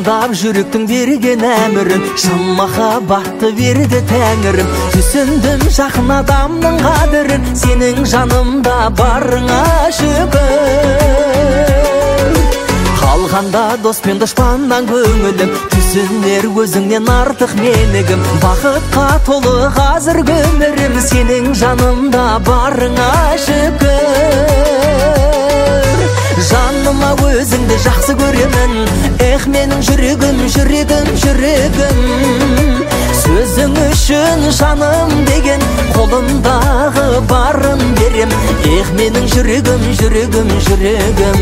орындап жүректің берген әмірін, шын махаббатты берді тәңірім. Түсіндім жақын адамның қадірін, сенің жанымда барыңа шүкір. Қалғанда дос пен дұшпаннан көңілім, түсінер өзіңнен артық менігім. Бақытқа толы қазір өмірім, сенің жанымда барыңа шүкір. Жаныма өзіңді жақсы көремін, менің жүрегім, жүрегім, жүрегім. Сөзің үшін жаным деген, қолымдағы барын берем. Менің жүрегім, жүрегім, жүрегім.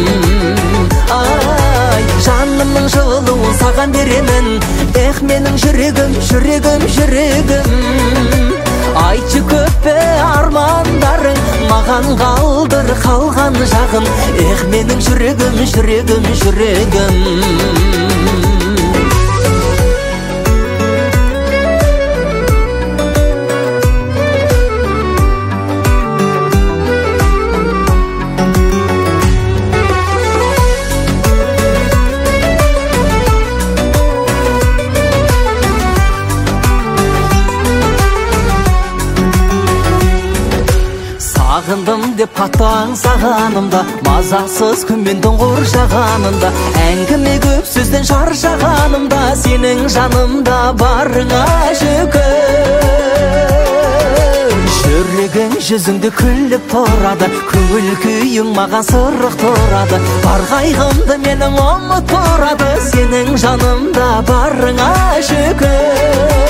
Ай, жанымның жылуын саған беремін. Менің жүрегім, жүрегім, жүрегім. Айтшы көп пе армандарың, маған қалдыр қалған жағын. Менің жүрегім, жүрегім, жүрегім. Сағындым деп қатты аңсағанымда, мазасыз күнмен тұңғыр жағанымда, әңгіме көп сөзден шаршағанымда, сенің жанымда барыңа шүкір. Жүрегің жүзіңді күліп тұрады, көңіл күйің маған сырық тұрады. Бар қайғымды менің ұмыт тұрады, сенің жанымда барыңа шүкір.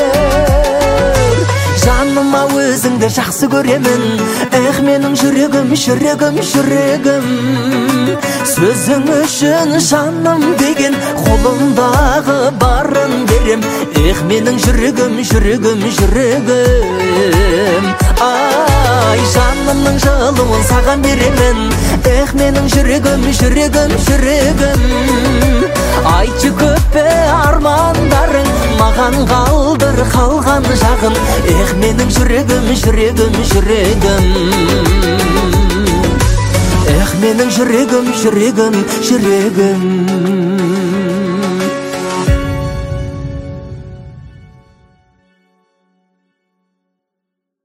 Жаныма өзіңді жақсы көремін, менің жүрегім, жүрегім, жүрегім. Сөзің үшін жаным деген, қолымдағы барын берем. Менің жүрегім, жүрегім, жүрегім. Ай, жанымның жылуын саған беремін. Менің жүрегім, жүрегім, жүрегім. Айтшы көп пе армандарың, маған қалдыр қалған жағын. Менің жүрегім, жүрегім, жүрегім. Менің жүрегім, жүрегім, жүрегім.